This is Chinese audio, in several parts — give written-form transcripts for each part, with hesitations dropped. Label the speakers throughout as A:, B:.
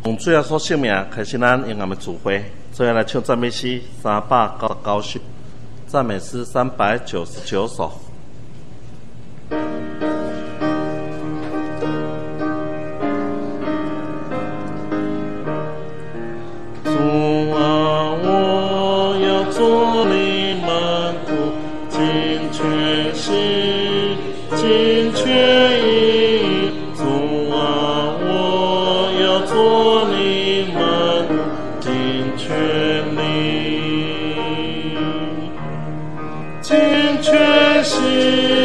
A: 用主耶稣性命开始咱永远的聚会，最后来唱赞美诗399首，赞美诗399首。主啊，我要做你门徒，尽全心，尽全意。主啊，我要做你门徒，尽全力，尽全心。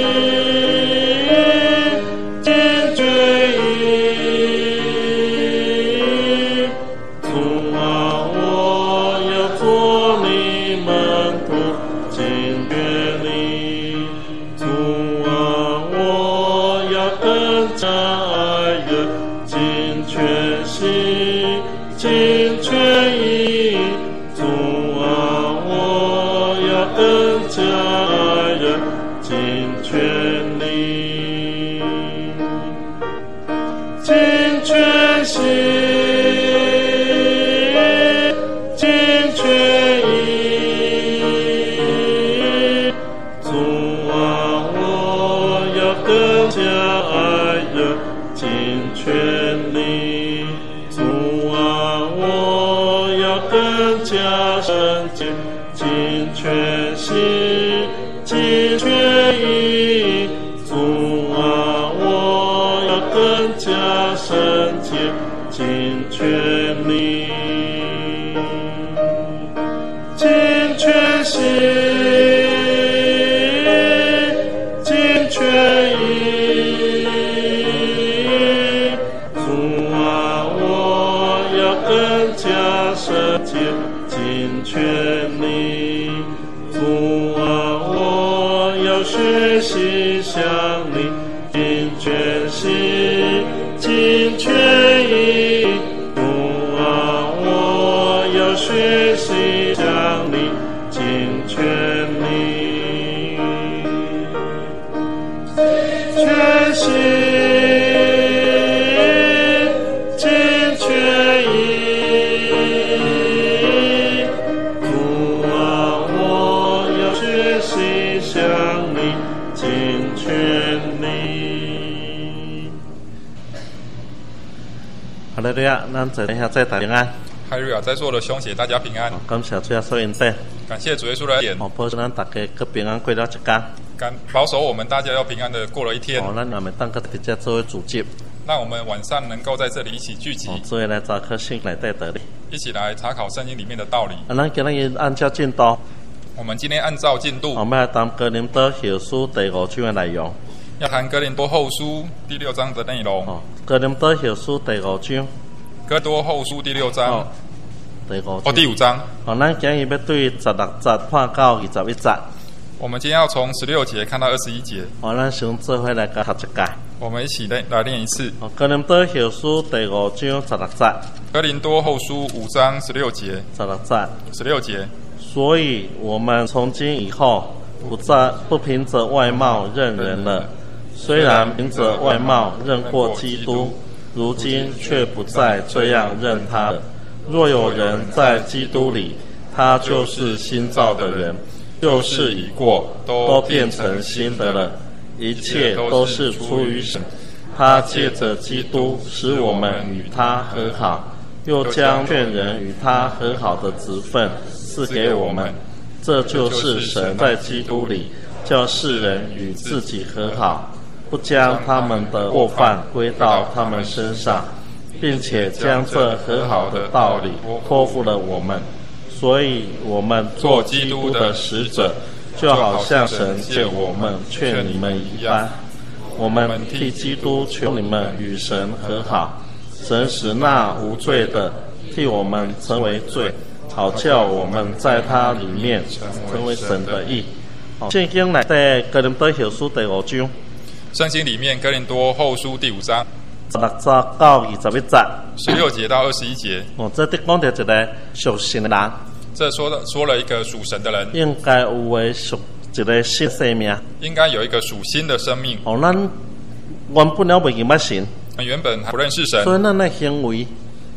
A: 哈利路亚，咱在下在大平安。
B: 哈利路亚，在座的兄姐大家平安。
A: 感谢主耶稣恩典，
B: 感谢主耶稣的恩典。
A: 保守咱大家各平安过了一天。
B: 保守我们大家要平安的过了一天。
A: 咱我们当个大家作为主祭。
B: 让我们晚上能够在这里一起聚集，
A: 所以来查考圣经来带道理，
B: 一起来查考圣经里面的道理。
A: 咱今日按照进度，
B: 我们今天按照进度，
A: 我们来谈哥林多后书第5章的内容。
B: 要谈哥林多后书第6章的内容。
A: 哥林多后书第5章。
B: 哥多后书第6章，
A: 第
B: 5章。
A: 咱今日要对16节看到21节。
B: 我们今天要从16节看到21节。
A: 咱先做伙来学一届。
B: 我们一起来念一次。
A: 哥林多后书第5章16节。
B: 哥林多后书5章16节。16节。所
A: 以我们从今以后不凭着外貌认人了，虽然凭着外貌认过基督，如今却不再这样认他了。若有人在基督里，他就是新造的人，旧事已过，都变成新的了。一切都是出于神，他借着基督使我们与他和好，又将劝人与他和好的职分赐给我们。这就是神在基督里叫世人与自己和好，不将他们的过犯归到他们身上，并且将这和好的道理托付了我们。所以我们做基督的使者，就好像神借我们劝你们一般。我们替基督求你们与神和好，神使那无罪的替我们成为罪，好叫我们在他里面成为神的义。圣经内底哥林多后书第5章。
B: 圣经里面哥林多后书第5章
A: 16节到21节
B: ，16节到21节。
A: 这里讲到一个属神的人。
B: 这说了一个属神的人，
A: 应该有为属一个新生命，
B: 应该有一个属新的生命。
A: 咱原本了未认识神，
B: 原本还不认识神，
A: 所以咱的行为，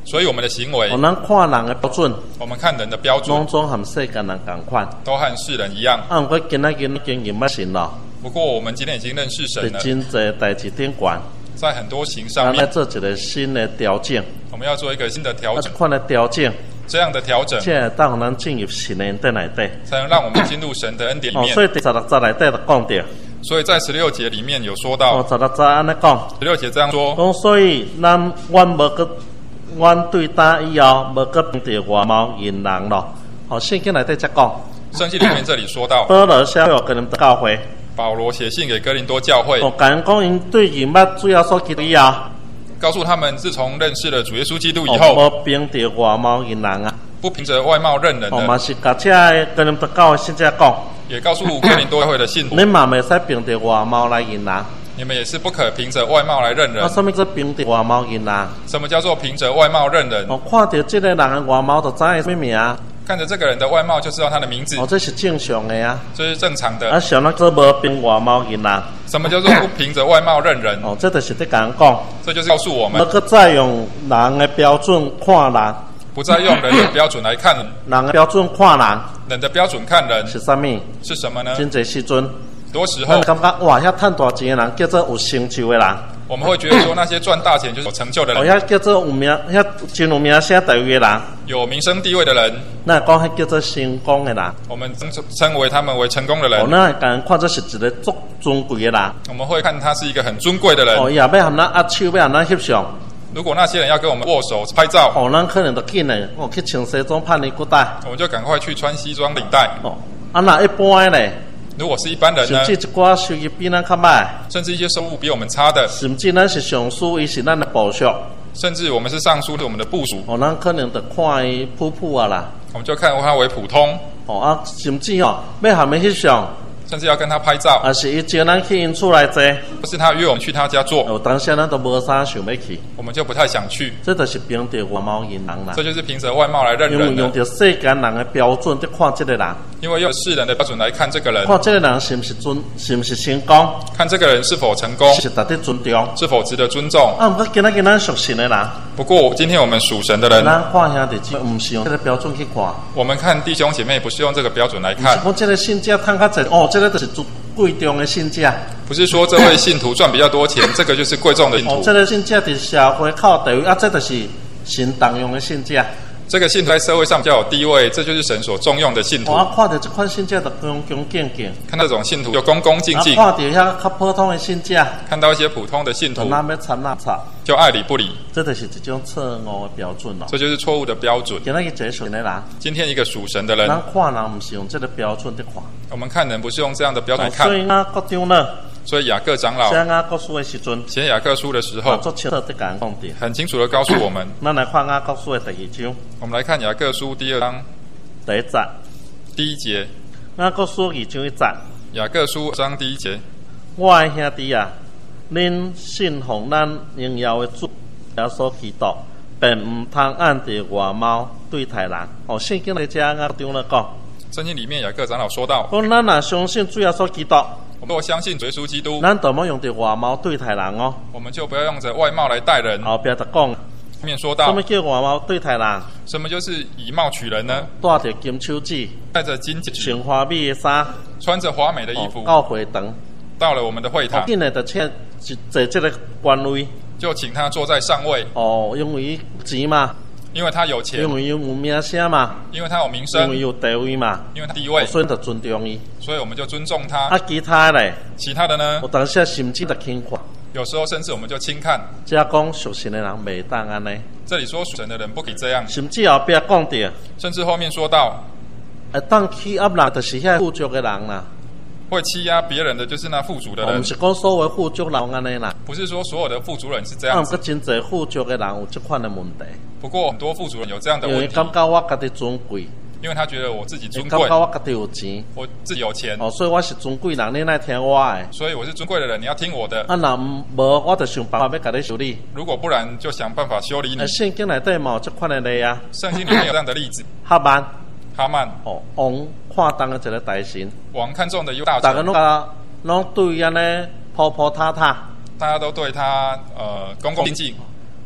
B: 所以我们的行为，
A: 我们看人的标准，
B: 我们看人的标准，
A: 总和世间人同款，
B: 都和世人一样。
A: 不过今仔日经验捌神了。
B: 不过我们今天已经认识神了，
A: 在真侪代志顶悬，
B: 在很多行上面，
A: 做一个新的调整。
B: 我们要做一个新的调整，
A: 款的调整，
B: 这样的调整，
A: 才会当咱进入神的恩典内底，
B: 才能让我们进入神的恩典里面。
A: 所以第16节内底就讲到。
B: 所以在16节里面有说到
A: ，16节安尼讲
B: ，16节这样说，
A: 讲所以阮无个，阮对他以后无个凭着外貌认人咯。圣经内底才讲，
B: 圣经里面这里说到，
A: 保罗写给哥林多教会，
B: 保罗写信给哥林多教会，
A: 讲因对认捌主耶稣基督以后，
B: 告诉他们自从认识了主耶稣基督以后，
A: 无凭着外貌认人啊，
B: 不凭着外貌认人的，
A: 嘛是甲这哥林多教会信者讲。
B: 也告诉哥林多教会的信徒，
A: 你嘛袂使凭着外貌来认人，
B: 你们也是不可凭着外貌来认人。
A: 什么叫凭着外貌认人？
B: 什么叫做凭着外貌认人？
A: 看到这个人的外貌就知影什么名？
B: 看着这个人的外貌就知道他的名字。
A: 这是正常的啊，
B: 这是正常的。
A: 像那个无凭外貌认人。
B: 什么叫做不凭着外貌认人？
A: 这就是在讲讲。
B: 这就是告诉我们，
A: 不再用人的标准看人。
B: 不再用人的标准来看人，
A: 人的标准看人，
B: 人的标准看人
A: 是什么？
B: 是什么呢？
A: 真侪时阵，
B: 多时候，
A: 感觉哇，遐赚大钱的人叫做有成就的人。
B: 我们会觉得说那些赚大钱就是有成就的人。
A: 遐叫做有名，遐真有名声地位的人，
B: 有名声地位的人。
A: 那讲迄叫做成功的人。
B: 我们称为他们为成功的人。
A: 那感看这是一个足尊贵的人。
B: 我们会看他是一个很尊贵的人。
A: 也要和咱握手，要和咱翕相。
B: 如果那些人要跟我们握手拍照，
A: 咱可能就紧嘞，去穿西装拍尼裤带，
B: 我们就赶快去穿西装领带。
A: 那一般嘞，
B: 如果是一般人呢，
A: 甚至一寡收入比咱较歹，
B: 甚至一些收入比我们差的，
A: 甚至咱是上司，伊是咱的部属，
B: 甚至我们是上司，是我们的部属，
A: 咱可能就看伊普普啊啦，
B: 我们就看他为普通，
A: 甚至要和伊翕相。
B: 甚至要跟他拍照，
A: 是伊叫咱去因厝来坐，
B: 不是他约我们去他家坐。
A: 当时咱都无啥想要去，
B: 我们就不太想去。
A: 这就是凭着外貌认人啦。
B: 这就是凭着外貌来认人的。
A: 因为用着世间人的标准在看这个人。
B: 因为用世人的标准来看这个人，
A: 看这个人是不是成功？
B: 看这个人是否成功，
A: 是值得尊重，
B: 是否值得尊重。
A: 不过今仔咱属神的人。
B: 不过今天我们属神的人，
A: 咱看兄弟姐妹，不是用这个标准去看。
B: 我们看弟兄姐妹，不是用这个标准来看。
A: 我这个信者赚较济，这个就是贵重的信者。
B: 不是说这位信徒赚比较多钱，这个就是贵重的信徒。
A: 这个信者在社会靠地位，这就是神重用的信者。
B: 这个信徒在社会上比较有地位，这就是神所重用的信徒。
A: 看到这款信者就恭恭敬敬，
B: 看那种信徒就恭恭敬敬。
A: 看到遐较普通的信者，
B: 看到一些普通的信徒，就爱理不理。
A: 这就是一种错误的标准咯。
B: 这就是错误的标准。
A: 今天一个属神的人，
B: 今天一个属神的人，
A: 咱看人不是用这个标准在看。
B: 我们看人不是用这样的标准看。
A: 所以各长老。
B: 所以雅各长老写雅各书的时候，很清楚的告诉我们。
A: 咱来看雅各书的第2章。
B: 我们来看雅各书第2章
A: 第1节。
B: 第1节。
A: 雅各书2章1节。
B: 雅各书章第1节。
A: 我的兄弟啊，恁信奉咱荣耀的主耶稣基督，便唔通按着外貌对待人。圣经来讲雅各长老讲。
B: 圣经里面雅各长老说到，
A: 咱若相信主耶稣基督。
B: 我们若相信耶稣基督，
A: 咱就莫用着外貌对待人哦。
B: 我们就不要用着外貌来待人。
A: 后边就讲，后
B: 面说到，
A: 什么叫外貌对待人？
B: 什么就是以貌取人呢？
A: 戴着金手指，
B: 戴着金戒指，
A: 穿华美的衫，
B: 穿着华美的衣服，
A: 到会堂，
B: 到了我们的会堂，
A: 进来就请坐这个官位，
B: 就请他坐在上位。
A: 因为钱嘛。
B: 因为他有钱，
A: 因为有名声嘛，
B: 因为他有名声，
A: 因为有地位嘛，
B: 因为他地位，
A: 所以就尊重伊，
B: 所以我们就尊重他。
A: 其他嘞，
B: 其他的呢？
A: 有当时甚至就轻看，
B: 有时候甚至我们就轻看。
A: 这讲属神的人袂当安尼。
B: 这里说属神的人不可以这样，
A: 甚至后边讲到，
B: 甚至后面说到，
A: 当欺压人就是遐富足的人啦。
B: 会欺压别人的就是那富足的人。
A: 不是讲所有富足人安尼啦。
B: 不是说所有的富足人是这样子。
A: 真侪富足的人有这款的问题。
B: 不过很多富足人有这样的问题。
A: 因为感觉我家己尊贵。
B: 因为他觉得我自己尊贵。
A: 感觉我家己有钱。
B: 我自己有钱。
A: 所以我是尊贵人，你来听我的。
B: 所以我是尊贵的人，你要听我的。
A: 若无，我就想办法要甲你修理。
B: 如果不然，就想办法修理你。
A: 圣经内底嘛有这款的例啊。
B: 圣经里面有这样的例子。
A: 哈曼。王看重的一个大臣。
B: 王看中的一个大臣。
A: 大家拢对安尼普普塔塔。
B: 大家都对他恭恭敬敬。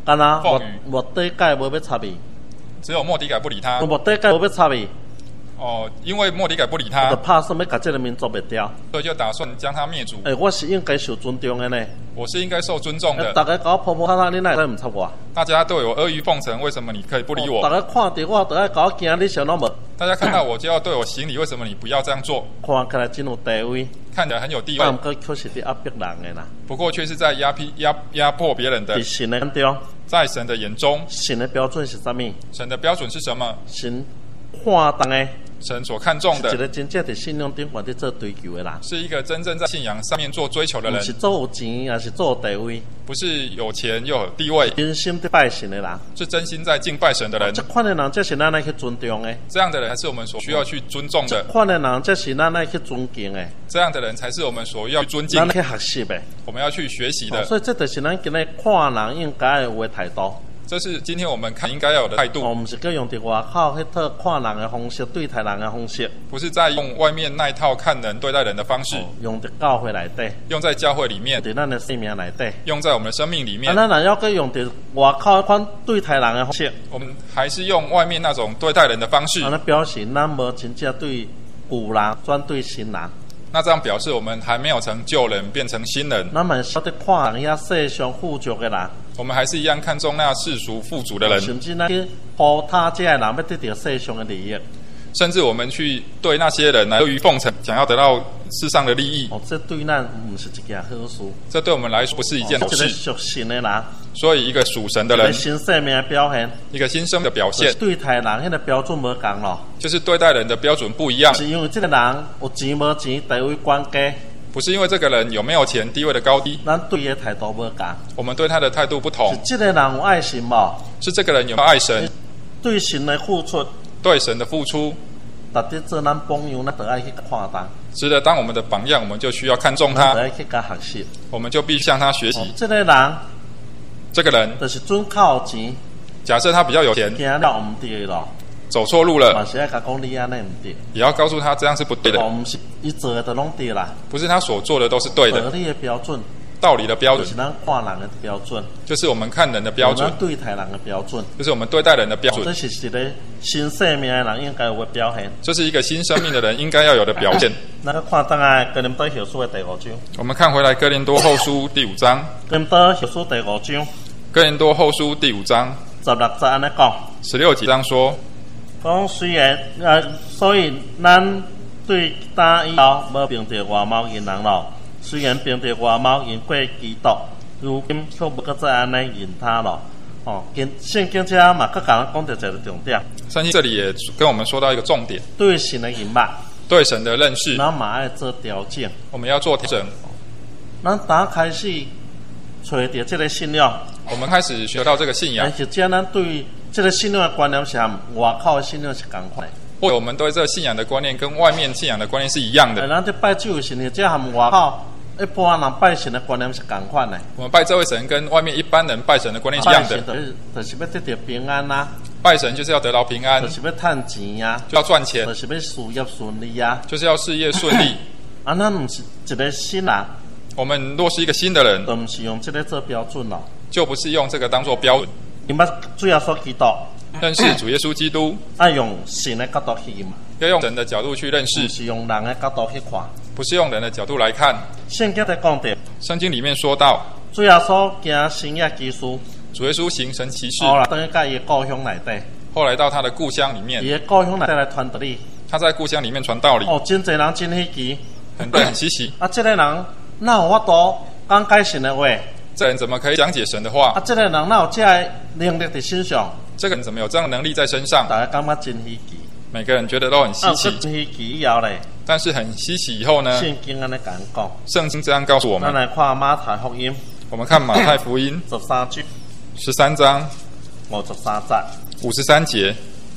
A: 干那莫底改无要插伊，
B: 只有莫迪改不理他。
A: 莫底改无要插伊。
B: 哦，因为莫迪改不理他，
A: 就怕什么把这个民族灭掉，
B: 所以就打算将他灭族。
A: 我是应该受尊重的呢。
B: 我是应该受尊重的。
A: 大家搞婆婆喊喊，你哪会唔插我？
B: 大家对我阿谀奉承，为什么你可以不理我？
A: 大家看到我，都爱搞惊，你想那么？
B: 大家看到我就要对我行礼，为什么你不要这样做？
A: 看起来真有地位，
B: 看起来很有地位。
A: 不过确实在压迫人的啦。
B: 不过却是在压迫别人的。
A: 在神的眼中，
B: 在神的眼中，
A: 神的标准是什么？
B: 神的标准是什么？
A: 神看重的。
B: 神所看重的，
A: 是一个真正在信仰顶端在做追求的啦，
B: 是一个真正在信仰上面做追求的人，
A: 不是做有钱，也是做有地位，
B: 不是有钱又有地位，
A: 真心在拜神的人，
B: 是真心在敬拜神的人。
A: 这款的人，这是咱来去尊重的。
B: 这样的人才是我们所需要去尊重的。
A: 这款的人，这是咱来去尊敬的。
B: 这样的人才是我们所要尊敬的。
A: 咱去学习的，
B: 我们要去学习的。
A: 所以这就是咱今日看人应该有的态度。
B: 这是今天我们看应该要有的态度。
A: 我们是用在外口那套看人的方式对待人的方式，
B: 不是在用外面那一套看人对待人的方式。
A: 用在教会内底，
B: 用在教会里面，
A: 在咱的生命内底，
B: 用在我们的生命里面。
A: 咱若要用在外口那款对待人的方式，
B: 我们还是用外面那种对待人的方式。
A: 那表示咱无真正对旧人转对新人。
B: 那这样表示我们还没有从旧人变成新人。
A: 咱们晓得看人遐世上富足的人，
B: 我们还是一样看重那世俗富足的人，
A: 甚至那些抱他这些人要得到世上的利益，
B: 甚至我们去对那些人来阿谀奉承，想要得到世上的利益。
A: 这对咱不是一件好事。
B: 这对我们来说不是一件好事。
A: 一个属神的人，
B: 所以一个属神的人，
A: 一个新生命的表现，
B: 一个新生的表现，
A: 对待人那个标准无同咯。
B: 就是对待人的标准不一样。
A: 是因为这个人有钱无钱，地位关系。
B: 不是因为这个人有没有钱、地位的高低，
A: 咱对他的态度不同。
B: 我们对他的态度不同。
A: 是这个人有爱心无？
B: 是这个人有没有爱神？
A: 对神的付出，
B: 对神的付出，
A: 值得做咱榜样，咱得爱去看重。
B: 值得当我们的榜样，我们就需要看重他。
A: 得爱去跟学习，
B: 我们就必须向他学习。
A: 这个人，就是准靠钱。
B: 假设他比较有钱，
A: 行了唔对咯。
B: 走错路了，
A: 也
B: 要告诉他这样是不对的。
A: 不是他做的都拢对啦，
B: 不是他所做的都是对的。
A: 道理的标准，
B: 道理的标准，
A: 就是咱看人的标准，
B: 就是我们看人的标准，
A: 对待人的标准，
B: 就是我们对待人的标准。
A: 这是一个新生命的人应该有的表现。
B: 这是一个新生命的人应该要有的表现。
A: 那个看当下哥林多后书的第5章，
B: 我们看回来哥林多后书第5章。
A: 哥林多后书第5章，
B: 哥林多后书第5章
A: 16节安尼讲
B: ，16节章说。
A: 讲虽然所以咱对他以后无凭着外貌认人咯，虽然凭着外貌认过基督，如今却无搁再安尼认他咯。圣经这嘛，搁讲到一个重点。
B: 圣经这里也跟我们说到一个重点，
A: 对神的认识，
B: 对神的认识，
A: 咱嘛要做调整。
B: 我们要做调整。
A: 咱打开始找到这个信仰，
B: 我们开始学到这个信仰，
A: 而且咱对这个信仰的观念是和外口的信仰是同款的，
B: 或者我们对这个信仰的观念跟外面信仰的观念是一样的。
A: 咱在拜这位神，这和外口一般人拜神的观念是同款的。
B: 我们拜这位神跟外面一般人拜神的观念是一样的。
A: 就是要得到平安啊！
B: 拜神就是要得到平安，
A: 就是要赚钱呀，
B: 就要赚钱，
A: 就是要事业顺利呀，
B: 就是要事业顺利。
A: 咱不是一个新人，
B: 我们若是一个新的人，
A: 都不是用这个做标准咯，
B: 就不是用这个当做标准。
A: 你把主耶稣基督
B: 认识主耶稣基督，
A: 要用神的角度去嘛，
B: 要用人的角度去认识，
A: 不是用人的角度去看，
B: 不是用人的角度来看。
A: 圣经在讲到，
B: 圣经里面说到，
A: 主耶稣行神迹奇事，
B: 主耶稣行神奇事，
A: 后来等于在伊故乡内底，
B: 后来到他的故乡里面，
A: 伊的故乡内底来传道理，
B: 他在故乡里面传道理。
A: 真侪人真稀奇，
B: 很稀奇。
A: 这个人哪有法度讲解神的话？
B: 这人怎么可以讲解神的话？
A: 这个人哪有这样能力在身上？
B: 这个人怎么有这样的能力在身上？
A: 大家感觉真稀奇。
B: 每个人觉得都很稀奇。
A: 真稀奇以后呢？
B: 但是很稀奇以后呢？
A: 圣经安尼讲，
B: 圣经这样告诉我们。
A: 咱来看马太福音。
B: 我们看马太福音13章53节。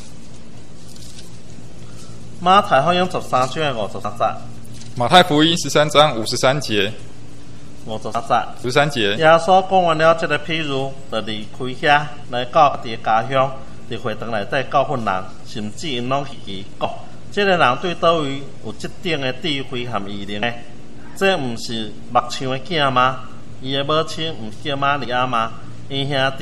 A: 马太福音13章53节。
B: 马太福音13章53节。53节。
A: 耶稣讲完了这个譬如，就离开遐来到自己家乡，伫会堂内底教训人，甚至因拢稀奇讲，这个人对倒位有这等的智慧和异能呢？这不是目像的囝吗？伊的母亲不是叫玛利亚吗？因兄弟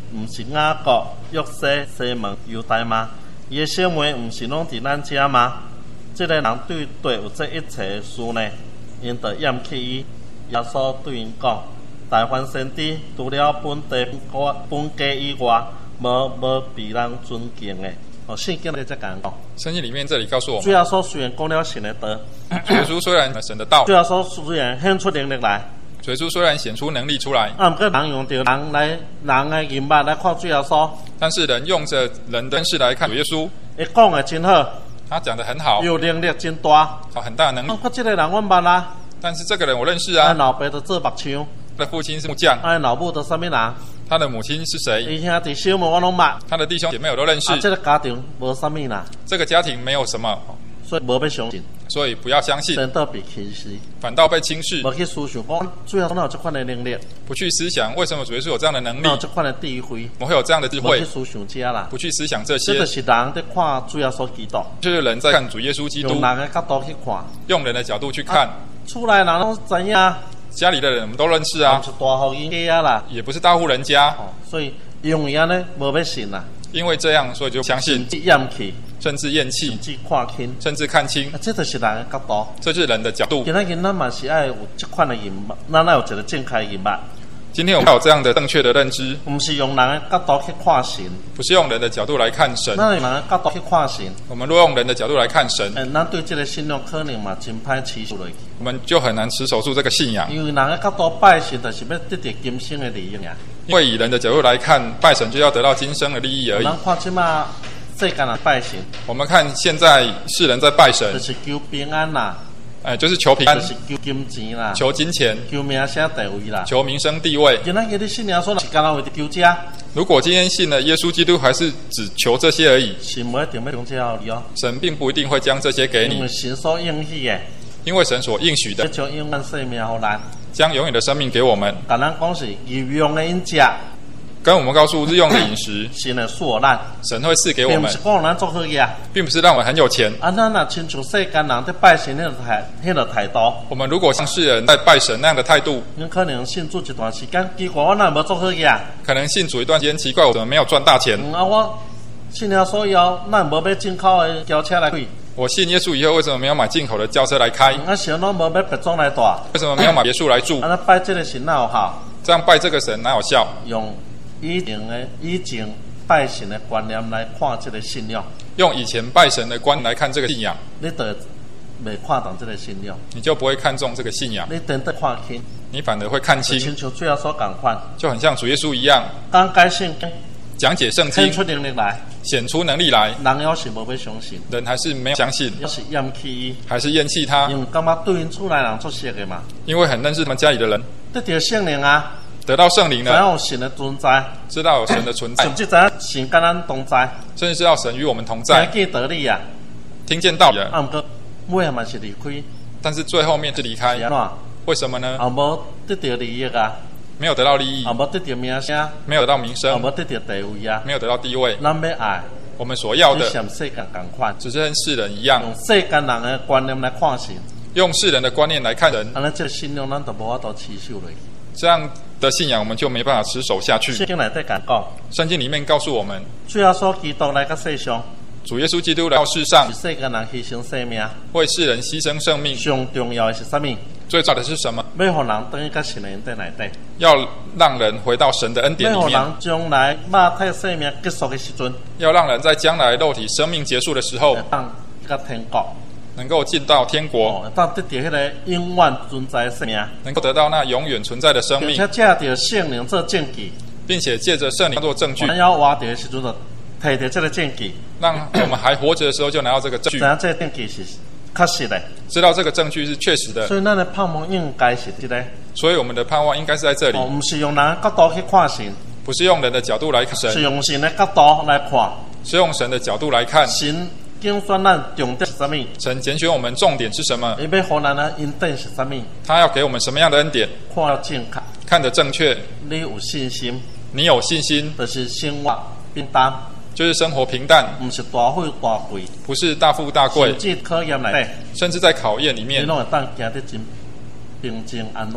A: 唔是雅各、约瑟、西门、犹大吗？伊的小妹唔是拢伫咱遮吗？这个人对有这一切事呢，因就厌弃伊。耶稣对因讲：大凡先知，除了本地本家以外，无被人尊敬的。圣经里在讲。
B: 圣经里面这里告诉我们，
A: 主耶稣虽然讲了神的道，
B: 主耶稣虽然神的道，
A: 主耶稣虽然显出能力来，
B: 主耶稣虽然显出能力出来，
A: 不过人用着人的眼目来看主耶稣，
B: 但是人用着人的视来看主耶稣，
A: 他讲的真好，
B: 他讲的很好，
A: 有能力真大，
B: 有很大的能力。
A: 这个人我捌啦，
B: 但是这个人我认识啊，
A: 他老爸就做木匠，
B: 他的父亲是木匠，
A: 他老母都什么人？
B: 他的母亲是谁？
A: 他兄弟小妹我拢捌，
B: 他的弟兄姐妹我都认识。
A: 这个家庭无什么啦，
B: 这个家庭没有什么，
A: 所以无要相信，
B: 所以不要相信，
A: 反倒被轻视，
B: 反倒被轻视。
A: 无去思想，讲主要哪有这款的能力？
B: 不去思想为什么主耶稣有这样的能力？
A: 有这款的智慧，
B: 我们会有这样的智慧？
A: 不去思想这啦，
B: 不去思想这些。
A: 这就是人在看主耶稣基督，
B: 就是人在看主耶稣基督，
A: 用人的角度去看，
B: 用人的角度去看。
A: 出来人都知影，
B: 家里的人我们都认识啊，
A: 不是大户人家啦，
B: 也不是大户人家，
A: 所以用伊安尼无要信啦。
B: 因为这样，所以就相信，甚至厌弃，甚至看轻。
A: 这就是人的角度，
B: 这是人的角度。
A: 今仔日咱嘛是爱有这款的眼目，咱要有一个正确的眼目。
B: 今天我们要有这样的正确的认知，
A: 不是用人的角度去看神，
B: 不是用人的角度来看神。
A: 咱用人的角度去看神，
B: 我们若用人的角度来看神，
A: 咱对这个信仰可能嘛真歹持守落去。
B: 我们就很难持守住这个信仰。
A: 因为人的角度拜神，就是要得到今生的利益呀。
B: 因为以人的角度来看，拜神就要得到今生的利益而已。
A: 咱看即马世间人拜神，
B: 我们看现在世人在拜神，
A: 就是求平安啦。
B: 就是求平安，
A: 就是求金钱啦，
B: 求金钱，
A: 求名声地位啦，
B: 求名声地位。
A: 今仔日你信耶稣是干那为着求这？
B: 如果今天信了耶稣基督，还是只求这些而已，
A: 神不一定要将这给你哦。
B: 神并不一定会将这些给你，
A: 因为神所应许的，
B: 因为神所应许的，
A: 将永远生命给咱，
B: 将永远的生命给我们。
A: 跟咱讲是日用的饮食。
B: 跟我们告诉日用的饮食，
A: 神会赐予咱，
B: 神会赐给我们，
A: 并不是讲咱做好嘢，
B: 并不是让我们很有钱。
A: 咱若亲像世间人在拜神迄个态度，
B: 我们如果像世人在拜神那样的态度，
A: 你可能信主一段时间，奇怪我哪无做好嘢？
B: 可能信主一段时间，奇怪我怎么没有赚大钱？
A: 我信了所以后，咱无买进口的轿车来开。
B: 我信耶稣以后，为什么没有买进口的轿车来开？
A: 想拢无买别庄来住，
B: 为什么没有买别墅来住？
A: 拜这个神哪有效？
B: 这样拜这个神哪有效？
A: 用以前拜神的观念来看这个信仰，
B: 用以前拜神的观念来看这个信仰，
A: 你就未看重这个信仰，
B: 你就不会看重这个信仰，
A: 你等得看轻，
B: 你反而会看轻，
A: 亲像主耶稣同款，
B: 就很像主耶稣一样，
A: 讲解圣经，
B: 讲解圣经，
A: 显出能力来，
B: 显出能力来，
A: 人要是无要相信，
B: 人还是没有相信，
A: 要是厌弃伊，
B: 还是厌弃他，
A: 因为感觉对因厝内人出色的嘛，
B: 因为很认识他们家里的人，
A: 得到圣灵啊。
B: 得到圣灵了，
A: 知道有神的存在，
B: 知道有神的存在，
A: 甚至知道神跟咱同在，
B: 甚至知道神与我们同在，
A: 听见道理啊，
B: 听见道理。
A: 不过尾嘛是离开，
B: 但是最后面是离开，为什么呢？
A: 无得到利益啊，
B: 没有得到利益，
A: 无得到名声，
B: 没有得到名声，
A: 无得到地位啊，
B: 没有得到地位。
A: 咱要爱，
B: 我们所要的，
A: 像世间同款，
B: 只是跟世人一样，
A: 用世间人的观念来看神，
B: 用世人的观念来看人，
A: 那这信仰咱就无法度持守落去。
B: 这样的信仰我们就没办法持守下去。
A: 圣经内底讲，
B: 圣经里面告诉我们，
A: 主耶稣基督来到世上，
B: 主耶稣基督来到世上，
A: 世间人牺牲生命，
B: 为世人牺牲生命。
A: 上重要的是什么？
B: 最重要的是什么？
A: 要让人等于到神的恩典内底，
B: 要让人回到神的恩典里面。
A: 要让人将来肉体生命结束的时阵，
B: 要让人在将来肉体生命结束的时候，
A: 当一个天国。
B: 能够进到天国，
A: 当得到那个永远存在的生命，
B: 能够得到那永远存在的生命，
A: 并且借着圣灵做证据，
B: 并且借着圣灵做证据。
A: 咱要活着的时阵就摕到这个证据，
B: 让我们还活着的时候就拿到这个证据，
A: 知道这个证据是确实的，
B: 知道这个证据是确实的。
A: 所以咱的盼望应该是这个，
B: 所以我们的盼望应该是在这里，
A: 不是用人的角度去看神，
B: 不是用人的角度来看神，
A: 是用神的角度来看，
B: 是用神的角度来看
A: 神。拣选咱重点是什么？
B: 神拣选我们重点是什么？
A: 伊要给咱的恩典是什么？
B: 他要给我们什么样的恩典？
A: 看得正确，
B: 看得正确。
A: 你有信心，
B: 你有信心，
A: 就是生活平淡，
B: 就是生活平淡，
A: 不是大富大贵，
B: 不是大富大贵，
A: 甚至考验内底，
B: 甚至在考验里面，
A: 你拢会当行得真平静安稳。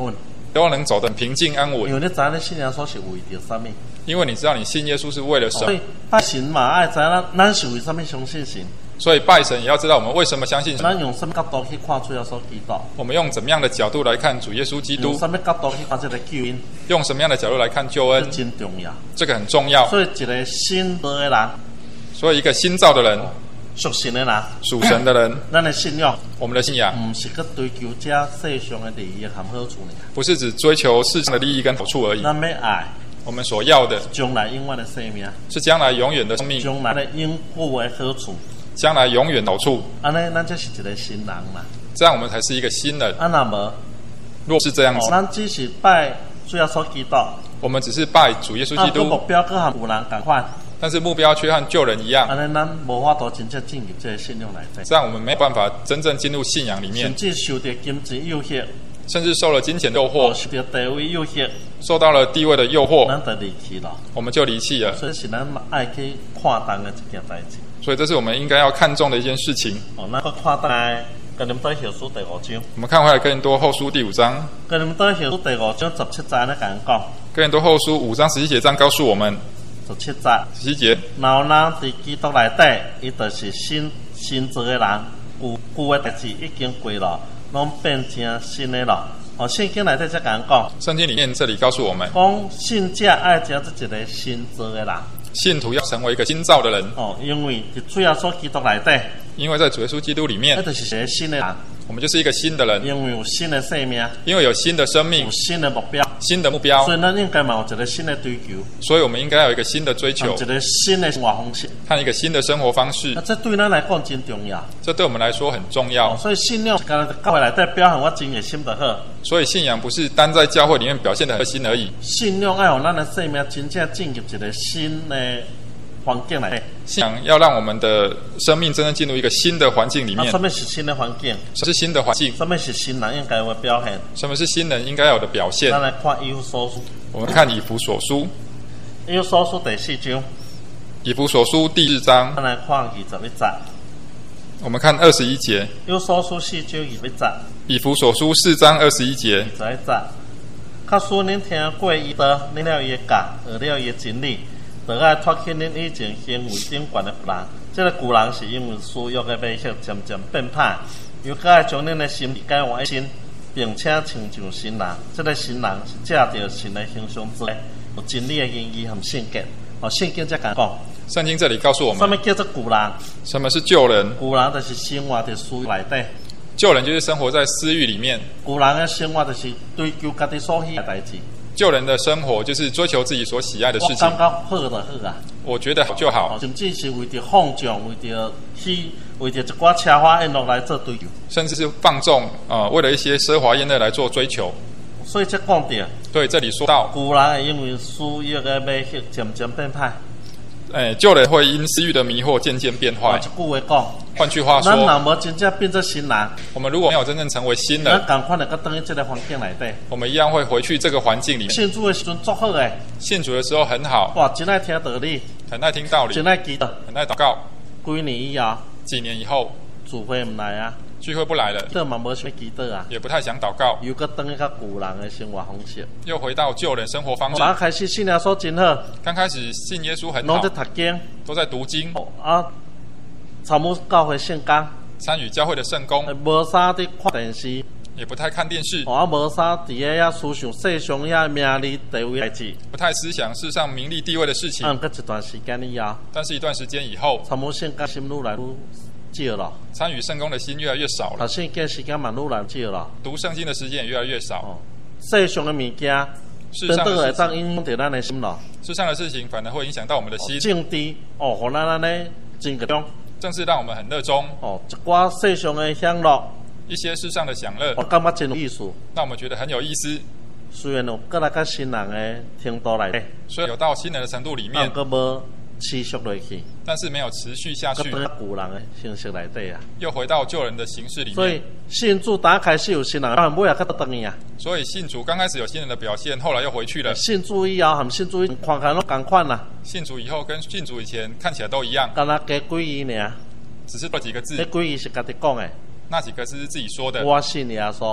B: 都能走得平静安稳。
A: 因为你知道你信耶稣是为着什么？
B: 因为你知道你信耶稣是为了什么。
A: 所以拜神嘛，爱知咱是为什么相信神。
B: 所以拜神也要知道我们为什么相信神。
A: 咱用什么角度去看主耶稣基督？
B: 我们用怎么样的角度来看主耶稣基督？
A: 用什么角度去看这个救恩？
B: 用什么样的角度来看救恩？
A: 这真重要。
B: 这个很重要。
A: 所以一个新造的人，
B: 所以一个新造的人，
A: 属神的人，
B: 属神的人，
A: 咱的信仰，
B: 我们的信仰，
A: 不是去追求这世上的利益和好处呢。
B: 不是只追求世上的利益跟好处而已。
A: 咱要爱。
B: 我们所要的
A: 将来永远的生命，
B: 是将来永远的生命，
A: 将来的永久的好处，
B: 将来永远的好处。
A: 安尼，咱就是一个新人嘛。
B: 这样我们才是一个新人。
A: 那么，
B: 若是这样子，
A: 咱只是拜主耶稣基督，
B: 我们只是拜主耶稣基督，
A: 目标跟和有人同款。
B: 但是目标却和旧人一样。
A: 安尼，咱无法度真正进入这个信仰内底。
B: 这样我们没办法真正进入信仰里面，
A: 甚至受到金钱诱惑。
B: 甚至受了金钱诱惑，
A: 受到地位诱惑，
B: 受到了地位的诱惑，
A: 咱就离弃了，
B: 我们就离弃了。
A: 所以是咱爱去看重的一件代志。
B: 所以这是我们应该要看重的一件事情。
A: 那个看重的哥林多后书第5章。
B: 我们看回来哥林多后书第5章。
A: 哥林多后书第5章17节咧讲讲。
B: 哥林多后书5章17节这样告诉我们。17节。然
A: 后人伫基督内底，伊就是新造的人，旧的代志已经过了。拢变成新的了。圣经内底才讲，
B: 圣经里面这里告诉我们，
A: 讲信者爱成一个新造的人，
B: 信徒要成为一个新造的人。
A: 因为在主耶稣基督内底，
B: 因为在主耶稣基督里面，
A: 那就是一个新的人。
B: 我们就是一个新的人，
A: 因为有新的生命，
B: 因为有新的生命，
A: 有新的目标，
B: 新的目标，
A: 所以咱应该嘛有一个新的追求。
B: 所以我们应该有一个新的追求，
A: 一个新的生活方式，
B: 和一个新的生活方式。
A: 这对咱来讲真重要，
B: 这对我们来说很重要。
A: 所以信仰是教会内底表现我真热心就好。
B: 所以信仰不是单在教会里面表现的核心而已。
A: 信仰要让咱的生命真正进入一个新的环境内。
B: 信仰要让我们的生命真正进入一个新的环境里面。
A: 什么是新的环境？
B: 什么是新的环境？
A: 什么是新人应该有的表现？
B: 什么是新人应该有的表现？
A: 咱来看以弗所书。
B: 我们看以弗所书。
A: 以弗所书第4章。
B: 以弗所书第4章。
A: 咱来看21节。
B: 我们看21节。
A: 以弗所书4章21节。
B: 以弗所书4章21节。
A: 21节。假使恁听过伊道，恁了伊的教，学了伊的真理。就爱脱去恁以前行为顶悬的旧人，这个旧人是因为私欲的迷惑渐渐变歹，又搁爱将恁的心理改换新，并且亲像新人。这个新人是借着神的形象做，有真理的言语和性格。圣经才讲。
B: 圣经这里告诉我们，
A: 什么叫做旧人？
B: 什么是旧人？
A: 旧人就是生活在私欲内底。
B: 旧人就是生活在私欲里面。
A: 旧人的生活就是追求家己所喜的代志。
B: 旧人的生活就是追求自己所喜爱的事情。
A: 我感觉好就好啊。
B: 我觉得好就好。
A: 甚至是为着放纵，为着一寡奢华宴乐来做追求。
B: 甚至是放纵为了一些奢华宴乐来做追求。
A: 所以这讲到。
B: 对，这里说到。
A: 旧人会因为私欲的迷惑渐渐变歹。
B: 旧人会因私欲的迷惑渐渐变坏。
A: 一句话讲。
B: 换句话说，
A: 咱若无真正变做新人，
B: 我们如果没有真正成为新人，
A: 咱同款的搁等于这个环境内底，
B: 我们一样会回去这个环境里面。
A: 信主的时阵足好诶，
B: 信主的时候很好，
A: 哇，真爱听道理，
B: 很爱听道理，
A: 真爱祈祷，
B: 很爱祷告。
A: 几年以后，
B: 几年以后，
A: 聚会唔来啊，
B: 聚会不来了，
A: 这嘛无啥祈祷啊，
B: 也不太想祷告，
A: 又搁等于较旧人的生活方式，
B: 又回到旧人生活方式。
A: 刚开始信耶稣真好，
B: 刚开始信耶稣很好，
A: 拢在读经，
B: 都在读经
A: 参与教会圣工。
B: 参与教会的圣工，
A: 无啥伫看电视，
B: 也不太看电视，
A: 无啥伫遐思想世上遐名利地位代志，
B: 不太思想世上名利地位的事情。
A: 搁一段时间以后，
B: 但是一段时间以后，
A: 参与圣工心愈来愈少了，
B: 参与圣工的心越来越少了，
A: 读圣经时间嘛愈来越少了，
B: 读圣经的时间也越来越少。
A: 世上的物件，真正会当影响到咱的心咯。
B: 世上的事情反而会影响到我们的心。
A: 政治互咱安尼真个中。
B: 正是让我们很热衷
A: 一寡世上的享乐，
B: 一些世上的享乐，
A: 我感觉真有意思，
B: 让我们觉得很有意思。
A: 虽然有搁来到新人的程度内底，
B: 所以有到新人的程度里面，
A: 搁无持续落去，
B: 但是没有持续下去，
A: 搁旧人的形式内底啊，
B: 又回到旧人的形式里面。
A: 所以信主打开始有新人，尾也搁倒转去啊。
B: 所以信主刚开始有新人的表现，后来又回去了。
A: 信主以后和信主看起来拢同款啦。
B: 信主以后跟信主以前看起来都一样，
A: 干那加几义尔。
B: 只是多几个字。
A: 那几义是家己讲的。
B: 那几个字是自己说的。
A: 我信耶稣。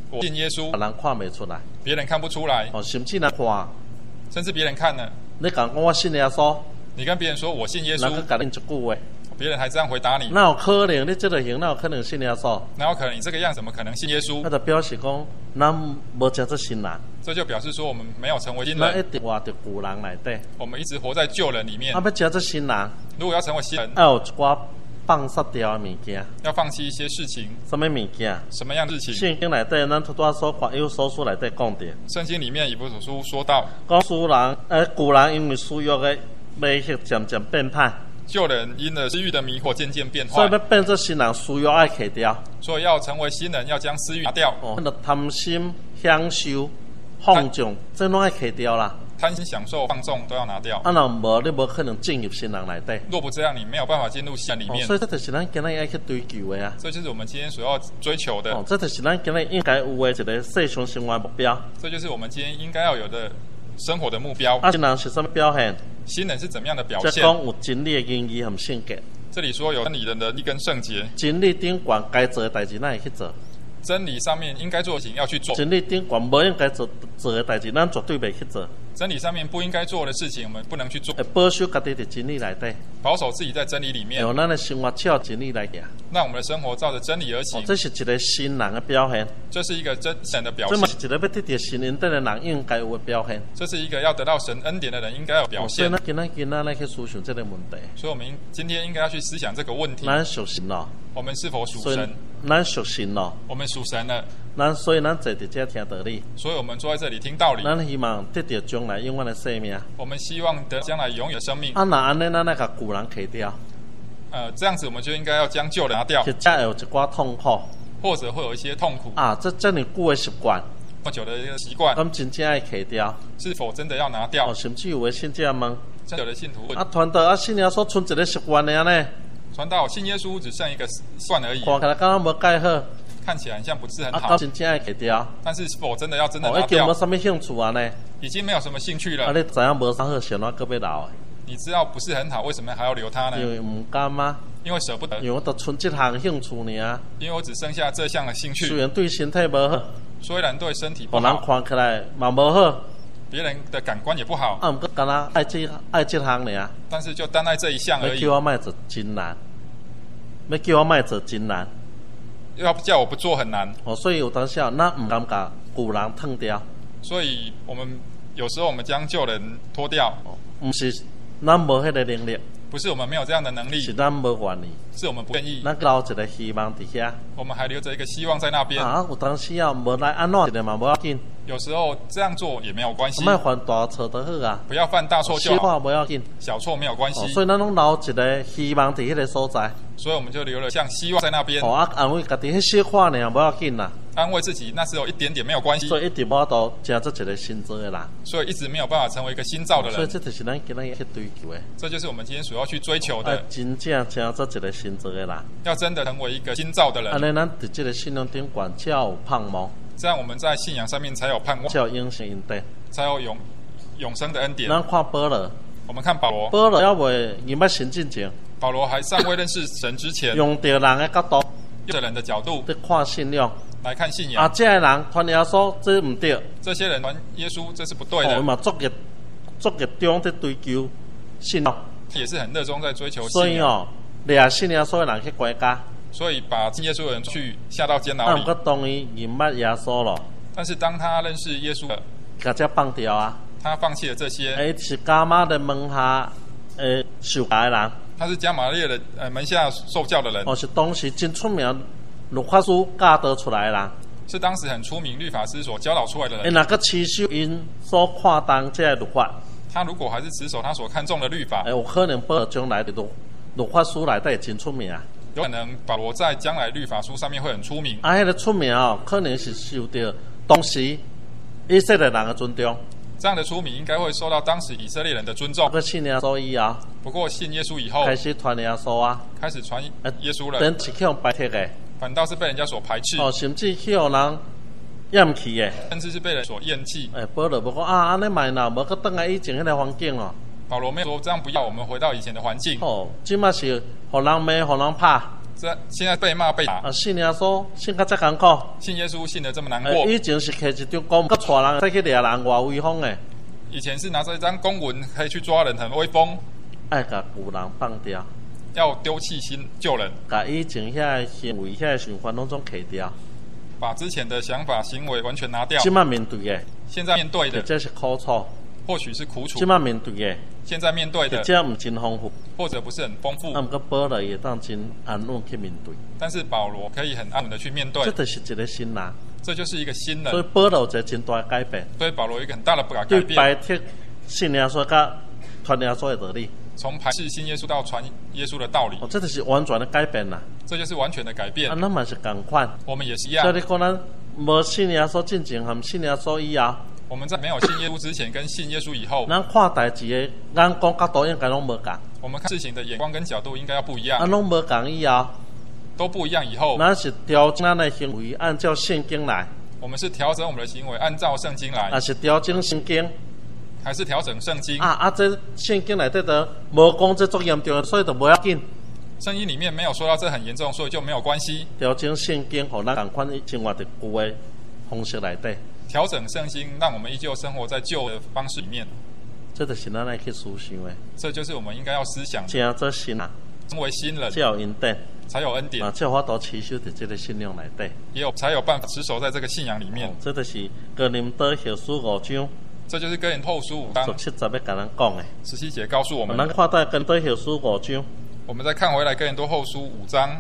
B: 我信耶稣，
A: 人看不出来，
B: 别人看不出来，
A: 甚至人看，
B: 甚至别人看呢。
A: 你讲我信耶稣，
B: 你跟别人说我信耶稣，
A: 人家跟你一句话，
B: 别人还这样回答你，
A: 哪有可能？你这个行，哪有可能信耶稣？
B: 哪有可能？你这个样怎么可能信耶稣？
A: 那就表示讲，咱无成这新人。
B: 这就表示说我们没有成为新人。
A: 咱一直活在旧人内底，
B: 我们一直活在旧人里面。
A: 要成这新人，
B: 如果要成为新人，
A: 要有一寡放杀掉的物件，
B: 要放弃一些事情。
A: 什么物件？
B: 什么样的事情？
A: 圣经内底，咱拄拄所看有所书内底讲的。
B: 圣经里面以弗所书说到，
A: 讲旧人因为私欲的迷惑渐渐变歹。
B: 旧人因了私欲的迷惑渐渐变坏，
A: 所以要变做新人，私欲爱去掉。
B: 所以要成为新人，要将私欲拿掉。
A: 贪心、享受、放纵，这拢爱去掉啦。
B: 贪心、享受、放纵都要拿掉。
A: 若无，你无可能进入新人内底。
B: 若不这样，你没有办法进入新人里面。
A: 所以这就是咱今日要去追求的啊。
B: 这就是我们今天所要追求的。
A: 这就是咱今日应该有的一个世上生活目标。
B: 这就是我们今天应该要有的生活的目标。
A: 新人是什么表现？
B: 新人是怎么样的表现？
A: 即讲有真理的言语和圣洁。
B: 这里说有真理的能力跟圣洁。
A: 真理顶悬该做的代志，咱会去做。
B: 真理上面应该做的事情要去做。
A: 真理顶悬无应该做的代志，咱绝对袂去做。
B: 真理上面不应该做的事情，我们不能去做。
A: 保守家己的真理内底，
B: 保守自己在真理里面。
A: 让咱的生活照真理来行。
B: 让我们的生活照着真理而行。
A: 这是一个新人的表现。
B: 这是一个真神的表现。
A: 这嘛是一个要得到神恩典的人应该有的表现。
B: 这是一个要得到神恩典的人应该有表现。
A: 所以咱今仔来去思想这个问题。
B: 所以我们今天应该要去思想这个问题。
A: 咱属神咯。
B: 我们是否属神？
A: 咱属神咯。
B: 我们属神了。
A: 所以咱坐在这听道理。
B: 所以我们坐在这里听道理。
A: 咱希望得到将来永远的生命。
B: 我们希望得将来永远的生命。
A: 那安尼，咱来把旧人去掉。
B: 这样子我们就应该要将旧人拿掉。
A: 或者有一寡痛苦，
B: 或者会有一些痛苦。
A: 这么久的习惯，
B: 这么久的一个习惯，
A: 咁真正要去掉。
B: 是否真的要拿掉？
A: 甚至有的信者问，
B: 有的信徒问，
A: 传道信耶稣剩一个习惯的呢？
B: 传道信耶稣只剩一个算而已。
A: 看起来刚刚无介好。
B: 看起来像不是很好，
A: 真正要去掉。
B: 但是否真的要真的拿掉？
A: 已经没什么兴趣啊呢？
B: 已经没有什么兴趣了。
A: 你知影无啥好，想哪个要留？
B: 你知道不是很好，为什么还要留它呢？
A: 因为唔甘啊。
B: 因为舍不得。
A: 因为我都剩这项兴趣呢。
B: 因为我只剩下这项的兴趣。
A: 虽然对身体无好，
B: 虽然对身体不好，
A: 人看起来嘛无好，
B: 别人的感官也不好。
A: 唔过干那爱这项呢？
B: 但是就单爱这一项而已。
A: 要叫我卖做真难，要叫我卖做真难。
B: 要叫我不做很难。
A: 所以有当时咱唔敢把旧人脱掉。
B: 所以我们有时候我们将旧人脱掉。
A: 不是咱无迄个能力。
B: 不是我们没有这样的能力。
A: 是咱无愿意。
B: 是我们不愿意。
A: 咱留一个希望伫遐。
B: 我们还留着一个希望在那边。
A: 有当时无来安怎一个嘛无要紧。
B: 有时候这样做也没有关系。
A: 莫犯大错就好啊。
B: 不要犯大错就好。
A: 小错不要紧。
B: 小错没有关系。
A: 所以咱拢留一个希望伫迄个所在。
B: 所以我们就留了像希望在那边。
A: 安慰家己迄小话呢，不要紧啦。
B: 安慰自己，那是有一点点没有关系。
A: 所以一直无到成做一个新造的人。
B: 所以一直没有办法成为一个新造的人。
A: 所以这就是咱今日去追求的。
B: 这就是我们今天所要去追求的。
A: 真正成做一个新造的人。
B: 要真的成为一个新造的人。
A: 安尼咱伫这个信仰顶悬才有盼望。
B: 这样我们在信仰上面才有盼望。
A: 才有永生恩典。
B: 才有永生的恩典。
A: 咱看保罗。
B: 我们看保罗。
A: 保罗还未认识神之前。
B: 保罗还尚未认识神之前，
A: 用着人的角度，
B: 用着人的角度
A: 去看信仰，
B: 来看信仰。
A: 这些人传耶稣，这唔对。
B: 这些人传耶稣，这是不对的。
A: 嘛，作业中在追求信仰，
B: 也是很热衷在追求信仰。
A: 所以信耶稣的人去关家，
B: 所以把信耶稣的人去下到监牢里。
A: 当伊认捌耶稣了，
B: 但是当他认识耶稣了，
A: 把这放掉啊。
B: 他放弃了这些。
A: 是加玛的门下受教的人。
B: 他是加玛列的门下受教的人。
A: 是当时真出名律法师教导出来的人。
B: 是当时很出名律法师所教导出来的人。
A: 那个持守因所看重这律法。
B: 他如果还是持守他所看重的律法，
A: 有可能保罗将来的律法书内底真出名啊。
B: 有可能保罗在将来律法书上面会很出名。
A: 那个出名可能是受到当时以色列人的尊重。
B: 这样的出名应该会受到当时以色列人的尊重。
A: 不过
B: 信耶稣以后，
A: 开始传耶稣啊，
B: 开始传耶稣了。
A: 等是去用排斥的，
B: 反倒是被人家所排斥。
A: 甚至去让人厌弃的，
B: 甚至是被人所厌弃。
A: 保罗不讲安尼买呐，无去倒来以前迄个环境
B: 保罗没有说这样不要，我们回到以前的环境。
A: 即嘛是互人骂，互人拍。
B: 现在被骂被打。
A: 信耶稣信到这艰苦，
B: 信耶稣信得这么难过。
A: 以前是摕一张公文，带人再去掠人，偌威风诶。
B: 以前是拿着一张公文可以去抓人，很威风。
A: 爱甲旧人放掉，
B: 要丢弃新旧人，
A: 把以前遐行为、遐循环拢总摕掉。
B: 把之前的想法、行为完全拿掉。
A: 现在面对的，
B: 现在面对的，
A: 这是苦楚，
B: 或许是苦楚。
A: 现在面对的，
B: 现在面对的，
A: 这唔真丰富，
B: 或者不是很丰富。
A: 那么个保罗也当真安稳去面对。
B: 但是保罗可以很安稳的去面对。
A: 这就是一个新人，
B: 这就是一个新人。
A: 所以保罗有一个真大的改变。
B: 所以保罗有一个很大的改变。
A: 对排斥信耶稣甲传耶稣的道理。
B: 从排斥信耶稣到传耶稣的道理，
A: 这就是完全的改变啦。
B: 这就是完全的改变。
A: 咱嘛是同款，
B: 我们也是一样。
A: 所以你讲咱无信耶稣进前和信耶稣以后，
B: 我们在没有信耶稣之前跟信耶稣以后，
A: 咱看代志的眼光角度应该拢无共。
B: 我们看事情的眼光跟角度应该要不一样。
A: 拢无共以后，
B: 都不一样以后，
A: 咱是调整咱的行为按照圣经来。
B: 我们是调整我们的行为按照圣经来，
A: 还是调整圣经？
B: 还是调整圣经
A: 这圣经内底都无讲这作严重，所以就无要紧。
B: 圣经里面没有说到这很严重，所以就没有关系。
A: 调整圣经，互咱同款生活在旧的方式内底。
B: 调整圣经，让我们依旧生活在旧的方式里面。
A: 这就是咱来去思想的。
B: 这就是我们应该要思想。
A: 成做新人，
B: 成为新人，
A: 才有恩典，
B: 才有恩典，
A: 才有法度持守在这个信仰内底，
B: 才有办法持守在这个信仰里面。
A: 这就是哥林多后书5章。
B: 这就是哥林多后书5章
A: 17节要跟咱讲的。
B: 17节告诉我们。
A: 咱看到哥林多后书5章。
B: 我们再看回来哥林多后书5章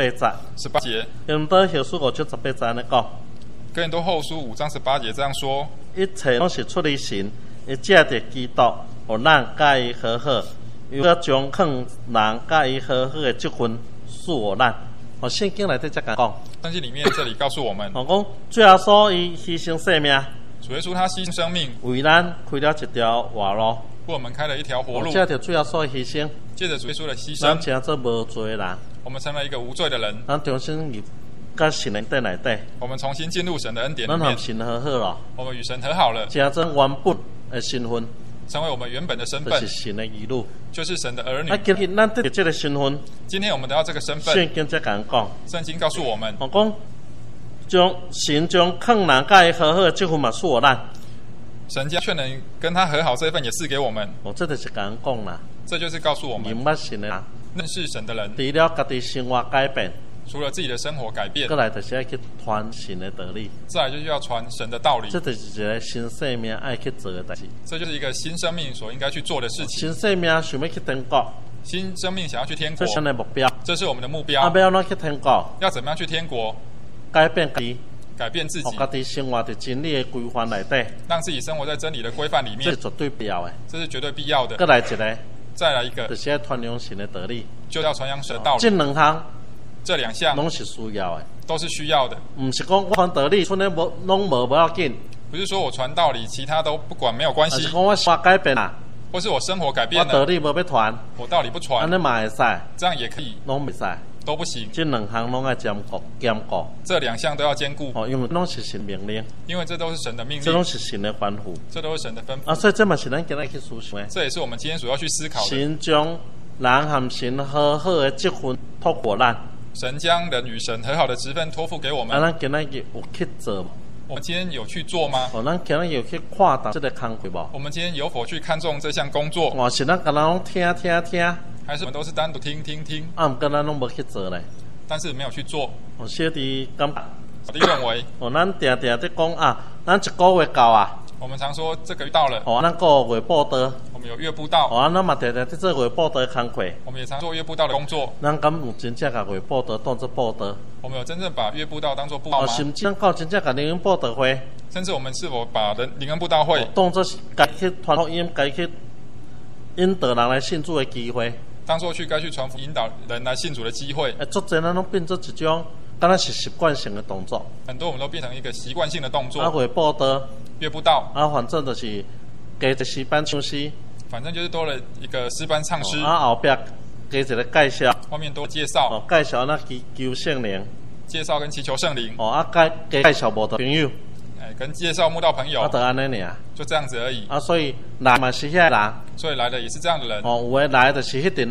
B: 18节。
A: 哥林多后书5章18节安尼讲。
B: 哥林多后书5章18节这样说：
A: 一切拢是出于神，伊借着基督，互咱甲伊和好，又要将劝人甲伊和好的这份赐予咱。圣经内底才讲。
B: 圣经里面这里告诉我们，
A: 讲主耶稣伊牺牲性命。
B: 主耶稣他牺牲生命，
A: 为咱开了一条活路，
B: 为我们开了一条活路。
A: 借着主耶稣的牺牲，
B: 借着主耶稣的牺牲，
A: 咱成做无罪的人，
B: 我们成了一个无罪的人。
A: 咱重新入到神的恩典内底，
B: 我们重新进入神的恩典里面。
A: 咱和神和好了，
B: 我们与神和好了，
A: 成做原本的身份，
B: 成为我们原本的身份，
A: 就是神的儿女，
B: 就是神的儿女。
A: 今天咱得这个身份，
B: 今天我们得到这个身份，
A: 圣经才讲，
B: 圣经告诉我们，
A: 将神将劝人甲伊和好的这份嘛赐予咱。
B: 神将劝人跟他和好这一份也赐给我们。
A: 这就是讲啦。
B: 这就是告诉我们，
A: 明白神的人，
B: 认识神的人，
A: 除了家己生活改变，
B: 除了自己的生活改变，
A: 再来就是要去传神的道理。
B: 再来就是要传神的道理。
A: 这就是一个新生命爱去做的代志。
B: 这就是一个新生命所应该去做的事情。
A: 新生命想要去天国，
B: 新生命想要去天国，
A: 这是我们的目标。
B: 这是我们的目标。
A: 要怎么去天国？
B: 要怎么样去天国？
A: 改变自己。
B: 改变自己，
A: 家己生活在真理的规范内底，
B: 让自己生活在真理的规范里面，
A: 这是绝对必要的。
B: 这是绝对必要的。
A: 再来一个，
B: 就是
A: 要传扬神的道理，
B: 就要传扬神的道理。
A: 这两项
B: 都
A: 是需要的，
B: 都是需要的。
A: 不是讲我传道理，拢无要紧。
B: 不是说我传道理，其他都不管没有关系。
A: 是讲我生活改变啦，
B: 或是我生活改变了，
A: 我道理无要传，
B: 我道理不传，
A: 安尼嘛会使，
B: 这样也可以，
A: 拢袂使。
B: 都不行，
A: 这两项拢要兼顾，
B: 这两项都要兼顾。
A: 因为拢是神命令，
B: 因为这都是神的命令，
A: 这都是神的吩咐，
B: 这都是神的吩咐。
A: 所以这嘛是咱今日去思想的。
B: 这也是我们今天所要去思考的。
A: 神将人和神和好的职分托付咱，
B: 神将人与神和好的职分托付给我们。
A: 咱今日有去做吗？
B: 我们今天有去做吗？
A: 咱今日有去看到这个工作无？
B: 我们今天有否去看重这项工作？
A: 是咱敢若拢听，
B: 还是我们都是单独听？
A: 毋过咱拢无去做咧。
B: 但是没有去做。
A: 小弟感觉，
B: 小弟认为，
A: 咱定在讲咱一个月到啊。
B: 我们常说这个月到了。
A: 咱个月报道。
B: 我们有月报道。
A: 咱嘛定在做月报道的工作。
B: 我们也常做月报道的工作。
A: 咱敢有真正把月报道当作报道？
B: 我们有真正把月报道当作报道吗？
A: 甚至咱到真正把灵恩报道会。
B: 甚至我们是否把灵恩布道会
A: 当作是该去传福音、该去引导人来信主的机会？
B: 当作该去传福音、引导人来信主的机会。
A: 逐渐咱拢变做一种，当然是习惯性的动作。
B: 很多我们都变成一个习惯性的动作。
A: 月报道，
B: 月布道。
A: 反正就是加一诗班唱诗。
B: 反正就是多了一个诗班唱诗。
A: 后壁加一个介绍。
B: 外面多介绍。
A: 介绍那求圣灵。
B: 介绍跟祈求圣灵。
A: 介绍无的朋友。
B: 跟介绍慕道朋友，就这样子而已。
A: 所以来嘛是遐人，
B: 所以来的也是这样的人。
A: 有的来的是迄群人，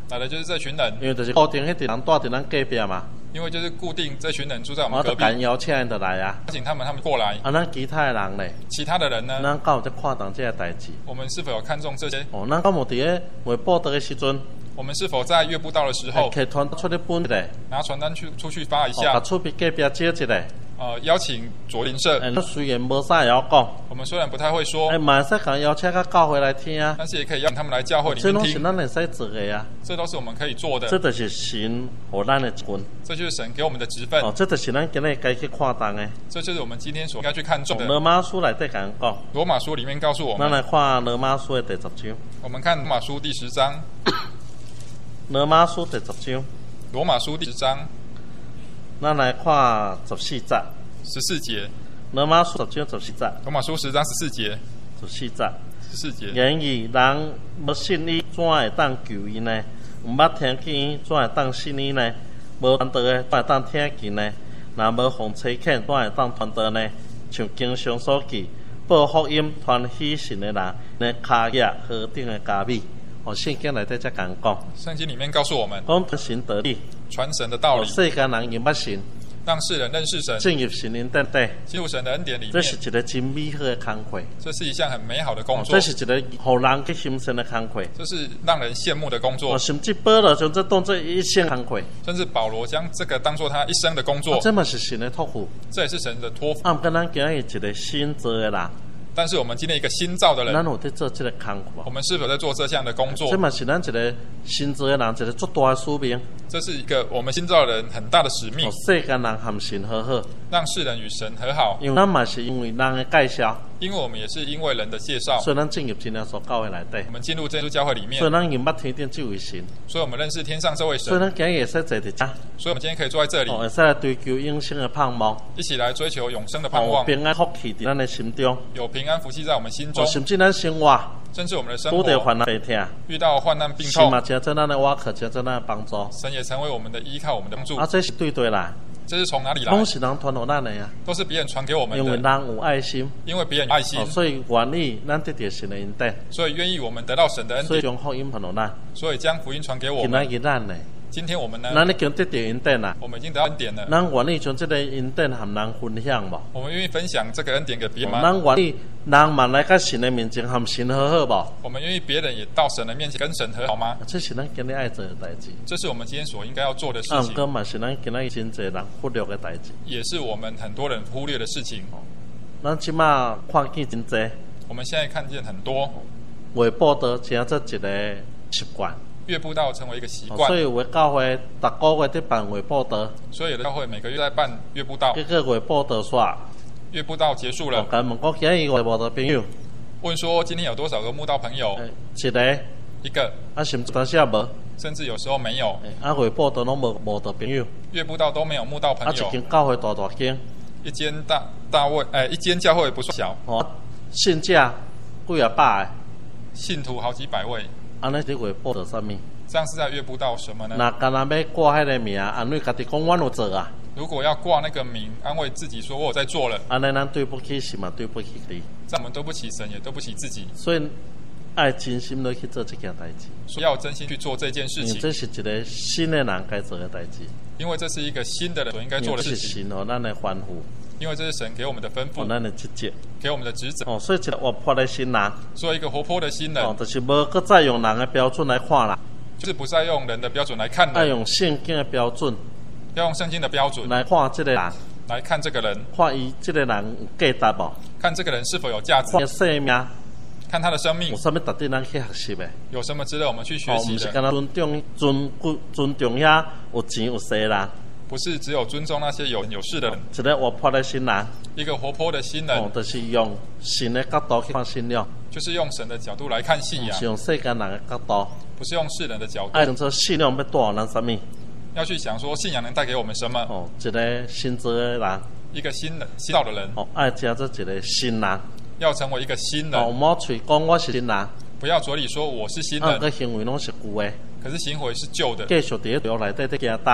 B: 来的就是这群人，
A: 因为就是固定迄群人住伫咱隔壁嘛。
B: 因为就是固定这群人住在我们隔壁，
A: 我就邀请因就来啊，
B: 邀请他们过来。
A: 咱其他的人咧，
B: 其他的人呢？
A: 咱敢有在看重这个代志？
B: 我们是否有看重这些？
A: 咱敢有伫咧卫报道的时阵？
B: 我们是否在月布道的时候，
A: 开传出去分一个，
B: 拿传单出去发一下？
A: 把厝边隔壁招一个。
B: 邀请左邻社。
A: 虽然无啥会晓讲，
B: 我们虽然不太会说，
A: 嘛会使甲邀请到教会来听啊。
B: 但是也可以邀请他们来教会里面听。
A: 这都是咱会使做的啊。
B: 这都是我们可以做的。
A: 这就是神给咱的一份。
B: 这就是神给我们的职分。
A: 这就是咱今日该去看重的。
B: 这就是我们今天所应该去看重的。
A: 罗马书内底讲。
B: 罗马书里面告诉我们。
A: 咱来看罗马书的第10章。
B: 我们看罗马书第10章。
A: 罗马书第10章。
B: 罗马书第10章。
A: 咱来看14节。
B: 14节。
A: 罗马书10章14节。
B: 罗马书10章14节。
A: 14节。
B: 14节。
A: 然而人无信伊，怎会当救伊呢？毋捌听见伊，怎会当信伊呢？无传道的，怎会当听见呢？若无奉差遣，怎会当传道呢？像经上所记，报福音、传喜信的人，呢骹业何等的加美！圣经内底才讲。
B: 圣经里面告诉我们，
A: 讲神得理，
B: 传神的道理，
A: 世间人认捌神。
B: 让世人认识神，
A: 进入神恩典底，
B: 进入神的恩典里面，
A: 这是一个真美好的工课。
B: 这是一项很美好的工作。
A: 这是一个让人去欣赏的工课。
B: 这是让人羡慕的工作。
A: 甚至保罗将这当作一生工课。
B: 甚至保罗将这个当作他一生的工作。
A: 这嘛是神的托付。
B: 这也是神的托付。
A: 跟咱今日一个新造的人。
B: 但是我们今天一个新造的人，
A: 咱有在做这个工课。
B: 我们是否在做这项的工作？
A: 这嘛是咱一个新造的人一个最大的使命。
B: 这是一个我们新造的人很大的使命。
A: 世间人和神和好，
B: 让世人与神和好。
A: 因为咱嘛是因为人的介绍。
B: 因为我们也是因为人的介绍，
A: 所以咱进入真耶稣教会内底。
B: 我们进入真耶稣教会里面，
A: 所以咱认捌天顶这位神。
B: 所以我们认识天上这位神。
A: 所以咱今日会使坐伫这。
B: 所以我们今天可以坐在这里。
A: 会使来追求永生的盼望。
B: 一起来追求永生的盼望。
A: 平安福气在咱的心中。
B: 有平安福气在我们心中。
A: 甚至咱生活。
B: 甚至我们的生活。
A: 遇到患难病痛。
B: 遇到患难病痛。
A: 神嘛，成做咱的瓦壳，成做咱的帮助。
B: 神也成为我们的依靠，我们的帮助。
A: 这是对来。
B: 这是从哪里来？
A: 都是人传给咱的呀。
B: 都是别人传给我们的。
A: 因为人有爱心。
B: 因为别人有爱心。
A: 所以愿意咱得到神的恩典。
B: 所以愿意我们得到神的恩典。
A: 所以将福音传给咱。
B: 所以将福音传给我们。今天我们呢？
A: 咱已经得到恩典啦。
B: 我们已经得到恩典了。
A: 咱愿意将这个恩典和人分享无？
B: 我们愿意分享这个恩典给别人吗？
A: 咱愿意人们来到神的面前和神和好无？
B: 我们愿意别人也到神的面前跟神和好吗？
A: 这是咱今日爱做的代志。
B: 这是我们今天所应该要做的事情。
A: 根本是咱今日真侪人忽略的代志。
B: 也是我们很多人忽略的事情。
A: 咱即马看见真侪。
B: 我们现在看见很多。
A: 卫报道成做一个习惯。
B: 月布道成为一个习惯，
A: 所以有的教会逐个月在办月报道，
B: 所以有的教会每个月在办月布道。
A: 这个月报道煞，
B: 月布道结束了。
A: 问我今日有无的朋友？
B: 问说今天有多少个慕道朋友？一个。
A: 甚至当时也无，
B: 甚至有时候没有。
A: 月报道拢无的朋友。
B: 月布道都没有慕道朋友。
A: 一间教会大间，
B: 一间一间教会不算小。
A: 信者几啊百个，
B: 信徒好几百位。
A: 安尼这月报道啥物？
B: 这样是在月布道什么呢？
A: 那干那要挂迄个名，安慰家己讲我有做啊。
B: 如果要挂那个名，安慰自己说我有在做了。
A: 安尼咱对不起神嘛，对不起你。
B: 这样我们对不起神，也对不起自己。
A: 所以爱真心的去做这件代志。
B: 所以要真心去做这件事情。
A: 这是一个新的人该做的代志。
B: 因为这是一个新的人所应该做的事情。
A: 这是神和咱的吩咐。
B: 因为这是神给我们的吩咐，
A: 咱的职责，
B: 给我们的职责。
A: 所以一个活泼的新人，
B: 做一个活泼的新人，
A: 就是无搁再用人的标准来看啦，
B: 就是不再用人的标准来看
A: 了，要用圣经的标准，
B: 要用圣经的标准
A: 来看这个人，
B: 来看这个人，
A: 看伊这个人有价值无？
B: 看这个人是否有价值？
A: 看生命，
B: 看他的生命
A: 有什么值得咱去学习的？
B: 有什么值得我们去学习的？
A: 不是干那尊重遐有钱有势啦。
B: 不是只有尊重那些有势的人，
A: 一个活泼的新人，
B: 一个活泼的新人，
A: 就是用神的角度去看信仰，
B: 就是用神的角度来看信仰，
A: 是用世间人的角度，
B: 不是用世人的角度。
A: 爱用这信仰要带咱什么？
B: 要去想说信仰能带给我们什么？
A: 一个新造的人，
B: 一个新造的人，
A: 爱加做一个新人，
B: 要成为一个新人。
A: 莫嘴讲我是新人，
B: 不要嘴里说我是新人，
A: 个行为拢是旧的，
B: 可是行为是旧的。
A: 继续伫约内底行大。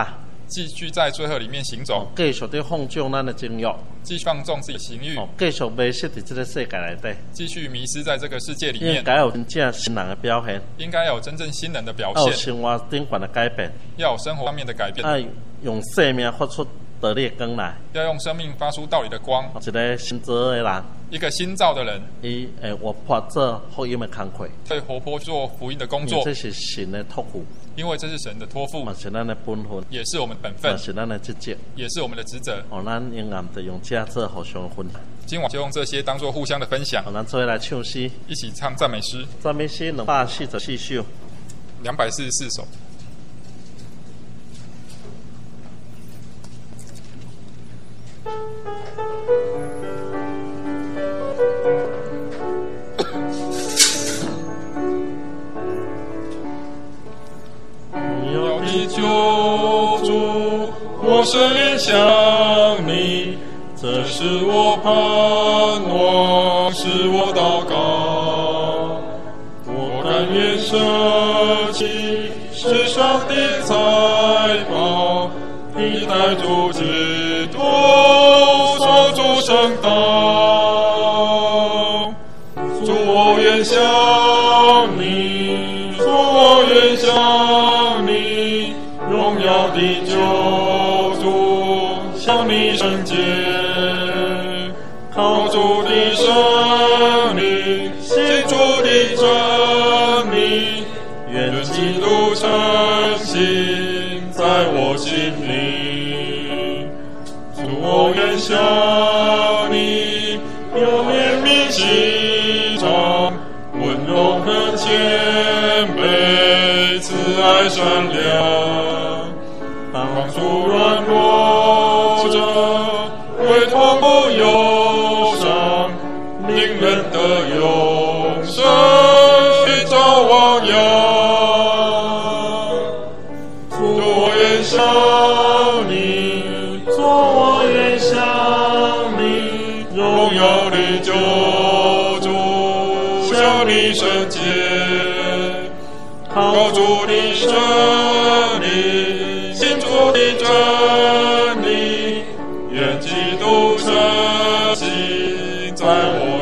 B: 继续在罪恶里面行走，
A: 继续在放纵咱的情欲，
B: 继续放纵自己的情欲，
A: 继续迷失在这个世界内底，
B: 继续迷失在这个世界里面。
A: 应该有真正新人的表现，
B: 应该有真正新人的表现，
A: 要有生活顶悬的改变，
B: 要有生活方面的改变，
A: 要用生命发出道理的光来，
B: 要用生命发出道理的光。
A: 一个新造的人，
B: 一个新造的人，
A: 伊会活泼做福音的工作，
B: 会活泼做福音的工作。
A: 这是神的托付，
B: 因为这是神的托付，
A: 也是咱的本分，
B: 也是我们本分，
A: 也是咱的职责，
B: 也是我们的职责。
A: 咱应该就用这做互相分享。
B: 今晚就用这些当作互相的分享。
A: 咱做来唱诗，
B: 一起唱赞美诗。
A: 赞美诗244首
B: ，244首。救主，我深恋想你，这是我盼望，是我祷告。我甘愿舍弃世上的财宝，替代主基督守主圣道。主，我愿想你，主，我愿想你，荣耀的救主，向你圣洁，靠主的圣灵，信主的真理，愿基督成形在我心里。主，我愿向你，有怜悯心肠，温柔和谦卑，慈爱善良，帮助软弱者，为痛苦忧伤，令人得永生，寻找望仰。主，我愿向你，主，我愿向你，荣耀的救主，向你圣洁，靠主的圣灵，信主的真理，愿基督成形在我